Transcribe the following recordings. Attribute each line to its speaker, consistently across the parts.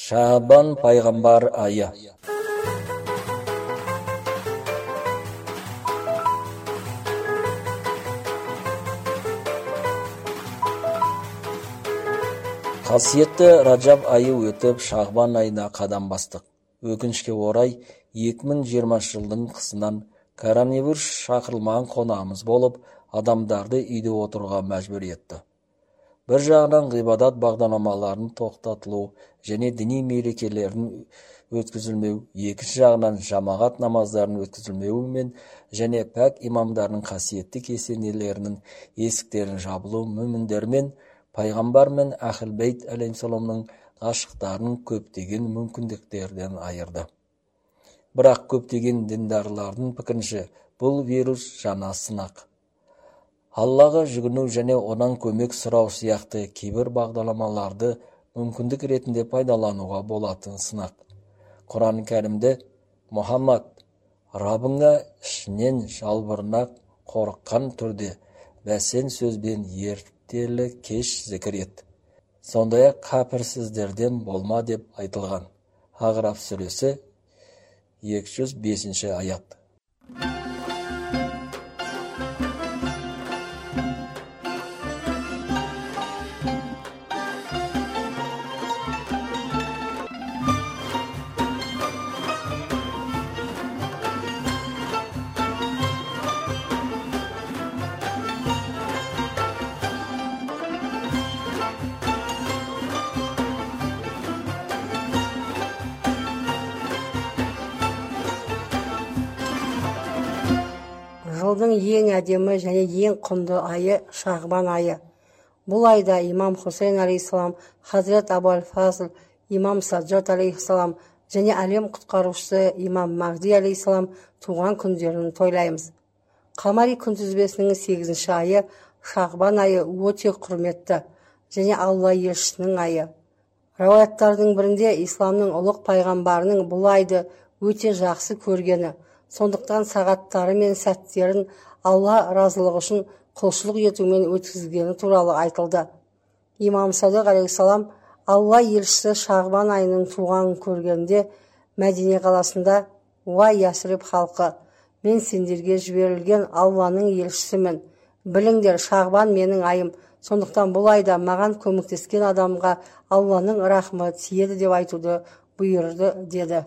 Speaker 1: Шағбан пайғамбар айы. Қасиетті Раджаб айы өтіп, Шағбан айына қадам бастық. Өкінішке орай, 2020 жылдың қысынан коронавирус шақырылмаған қонағымыз болып, адамдарды үйде отыруға мәжбүр етті. Бір жағынан ғибадат бағдарламаларын тоқтатылу және діни мерекелердің өткізілмеу, екінші жағынан жамағат намаздарын өткізілмеуімен және пәк имамдардың қасиетті кесенелерінің есіктерін жабылу мүміндермен пайғамбар мен Ахл Бейт алейхиссаламның ғашықтарының көптеген мүмкіндіктерден айырды. Бірақ көптеген діндарлардың пікірінше бұл вирус жаңа сынақ. Аллаға жүгіну және онан көмек сұрау сияқты кейбір бағдарламаларды мүмкіндік ретінде пайдалануға болатын сынақ. Құран кәрімде Мұхаммад, Раббыңа ішінен жалбырына қорыққан түрде бәсен сөзбен ертелі кеш зікір ет. Сондай-ақ кәпірсіздерден болма деп айтылған. Ағраф сүресі 205 аят.
Speaker 2: Жылдың ең әдемі және ең құнды айы Шағбан айы. Бұл айда имам Хусейн алейхиссалам, Хазрет Абу аль-Фазл, имам Саджад алейхиссалам және әлем құтқарушысы имам Махди алейхиссалам туған күндерін тойлаймыз. Қамари күнтізбесінің 8-ші айы Шағбан айы өте құрметті және Алла елшісінің айы. Рауаяттардың бірінде исламның ұлық пайғамбарының бұл айды өте жақсы көргені, сондықтан сағаттары мен сәттерін Алла разылығы үшін құлшылық етумен өткізгені туралы айтылды. Имам Садық алейхиссалам Алла елшісі Шағбан айының туғанын көргенде Мәдине қаласында: «Уа Ясриб халқы, мен сендерге жіберілген Алланың елшісімін. Біліңдер, Шағбан менің айым, сондықтан бұл айда маған көмектескен адамға Алланың рахмы тиеді» деп айтуды бұйырды деді.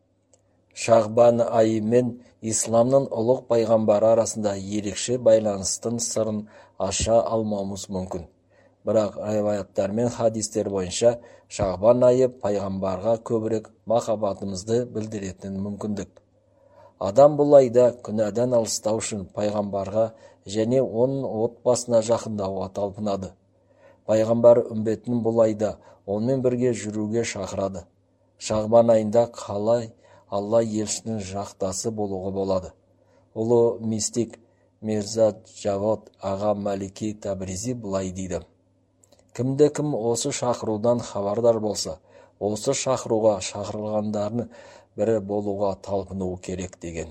Speaker 1: Шағбан айы мен исламның ұлық пайғамбары арасында ерекше байланыстың сырын аша алмауымыз мүмкін. Бірақ риwаяттар мен хадистер бойынша Шағбан айы пайғамбарға көбірек махаббатымызды білдіретін мүмкіндік. Адам бұл айда күнәдан алыстау үшін пайғамбарға және оның отбасына жақындауға талпынады. Пайғамбар үмбетін бұл айда онымен бірге жүруге шақырады. Шағбан айында қалай Алла елшінің жақтасы болуға болады. Ұлы мистик Мирза Джавад аға Малики Табризи былай дейді: кімде-кім осы шақырудан хабардар болса, осы шақыруға шақырылғандардың бірі болуға талпынуы керек деген.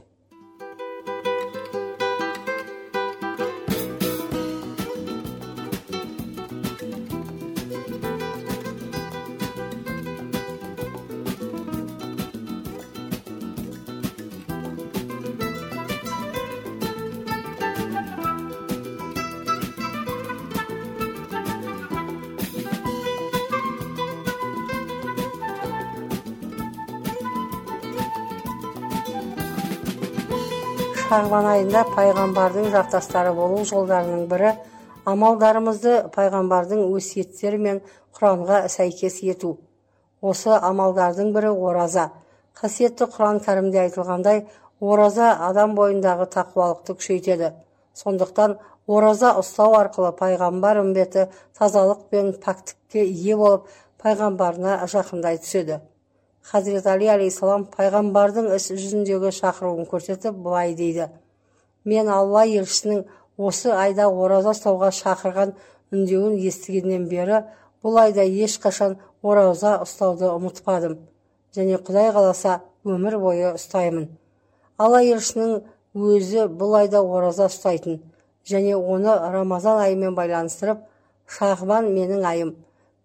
Speaker 2: Шағбан айында пайғамбардың жақтастары болу жолдарының бірі амалдарымызды пайғамбардың өсиеттері мен Құранға сәйкес ету. Осы амалдардың бірі ораза. Қасиетті Құран кәрімде айтылғандай, ораза адам бойындағы тақуалықты күшейтеді. Сондықтан ораза ұстау арқылы пайғамбар үмбеті тазалық пен пәктікке ие болып, пайғамбарына жақындай түседі. Хазрет Али алейхиссалам пайғамбардың іс жүзіндегі шақыруын көрсетіп былай дейді: «Мен Алла елшісінің осы айда ораза ұстауға шақырған үндеуін естігеннен бері бұл айда ешқашан ораза ұстауды ұмытпадым және Құдай қаласа өмір бойы ұстаймын». Алла елшісінің өзі бұл айда ораза ұстайтын және оны Рамазан айымен байланыстырып: «Шағбан менің айым,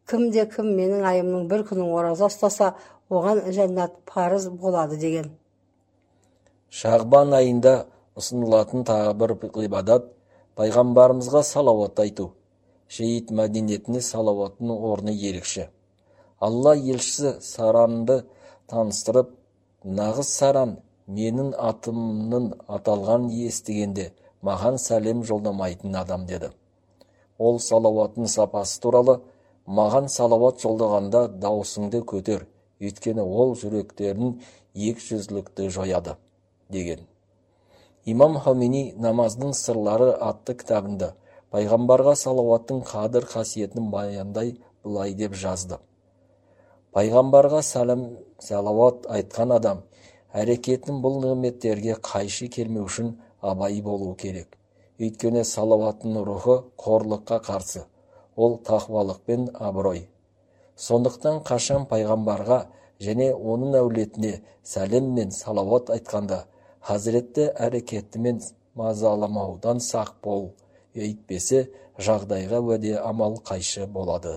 Speaker 2: кім менің айымның бір күнін ораза ұстаса, оған жәннат парыз болады деген.
Speaker 1: Шағбан айында ұсынылатын тағы бір ғибадат пайғамбарымызға салауат айту. Шейіт мәдениетіне салауаттың орны ерекше. Алла елшісі Саранды таныстырып, нағыз Саран менің атымның аталған естігенде маған сәлем жолдамайтын адам деді. Ол салауаттың сапасы туралы: маған салауат жолдағанда даусыңды көтер, өйткені ол жүректердің екіжүзділікті жояды деген. Имам Хомейни намаздың сырлары атты кітабында пайғамбарға салауаттың қадір қасиетін баяндай былай деп жазды: пайғамбарға салауат айтқан адам әрекетін бұл nimetтерге қайшы келмеу үшін абай болу керек. Өйткені салауаттың рухы қорлыққа қарсы, ол тақуалық пен абырой. Сондықтан қашан пайғамбарға және оның әулетіне сәлем мен салауат айтқанда Хазіретті әрекетімен мазаламаудан сақ бол, өйтпесе жағдайға уәде амал қайшы болады.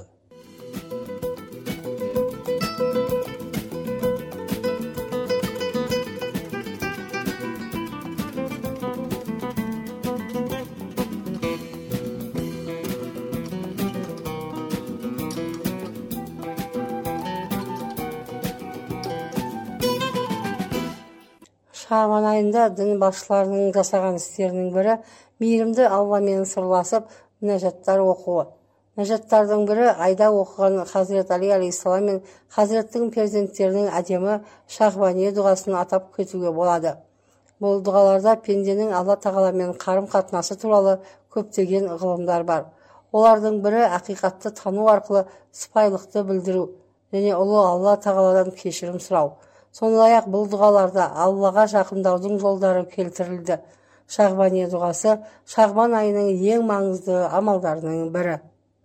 Speaker 2: Шағбан айында дін басшыларының жасаған істерінің бірі мейірімді Алламен сырласып мінәжаттар оқуы. Мінәжаттардың бірі айда оқыған Хазірет Али алейхиссалам мен Хазіреттің перзенттерінің әдемі Шағбани дұғасын атап кетуге болады. Бұл дұғаларда пенденің Алла тағаламен қарым-қатынасы туралы көптеген ғылымдар бар. Олардың бірі ақиқатты тану арқылы сыпайылықты білдіру және ұлы Алла тағаладан кешірім сұрау. Сондай-ақ бұл дұғаларда Аллаға жақындаудың жолдары келтірілді. Шағбани дұғасы Шағбан айының ең маңызды амалдарының бірі.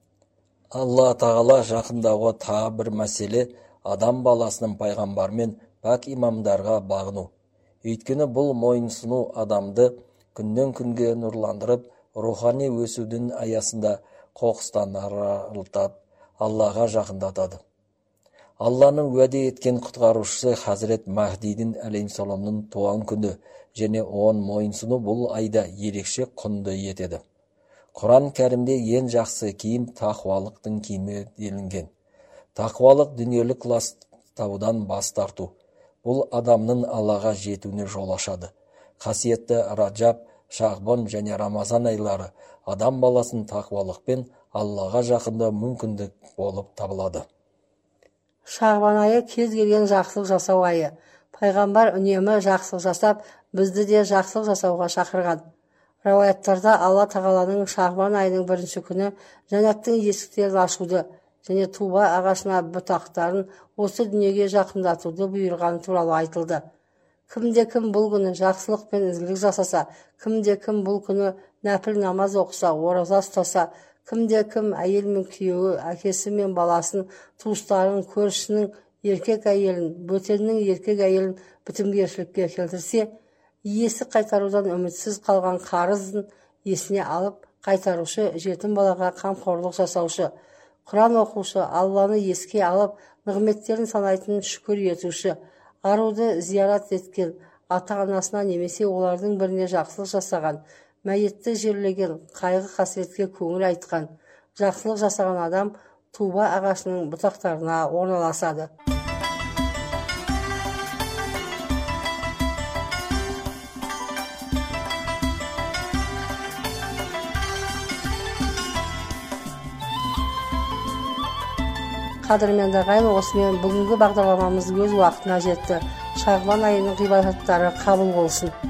Speaker 1: Алла тағала жақындауға тағы бір мәселе адам баласының пайғамбар мен пәк имамдарға бағыну. Өйткені бұл мойынсыну адамды күннен күнге нұрландырып, рухани өсудің аясында қоқыстан арылтып, Аллаға жақындатады. Алланың уәде еткен құтқарушысы Хазірет Махдидің алейхиссаламның туған күні және оған мойынсыну бұл айда ерекше құнды етеді. Құран кәрімде ең жақсы киім тақуалықтың киімі делінген. Тақуалық дүниелік ластаудан бас тарту. Бұл адамның Аллаға жетуіне жол ашады. Қасиетті Раджаб, Шағбан және Рамазан айлары адам баласын тақуалықпен Аллаға жақында мүмкіндік болып табылады.
Speaker 2: Шағбан айы кез келген жақсылық жасау айы. Пайғамбар үнемі жақсылық жасап, бізді де жақсылық жасауға шақырған. Рауаяттарда Алла тағаланың Шағбан айының бірінші күні жәннаттың есіктерін ашуды және туба ағашына бұтақтарын осы дүниеге жақындатуды бұйырған туралы айтылды. Кім бұл күні жақсылық пен ізгілік жасаса, кім бұл күні нәпіл намаз оқыса, ораза ұстаса, кім әйел мен күйеуі, әкесі мен баласын, туыстарын, көршісінің еркек әйелін, бөтеннің еркек әйелін бітімгершілікке келтірсе, иесі қайтарудан үмітсіз қалған қарызын есіне алып, қайтарушы, жетім балаға қамқорлық жасаушы, Құран оқушы, Алланы еске алып, нығметтерін санайтын шүкір етуші, аруды зиярат еткен, ата-анасына немесе олардың біріне жақсылық жасаған, мәйітті жерлеген, қайғы қасіретке көңіл айтқан, жақсылық жасаған адам туба ағашының бұтақтарына орналасады. Қадірменді ағайын, осымен бүгінгі бағдарламамыз өз уақытына жетті. Шағбан айының ғибадаттары қабыл болсын.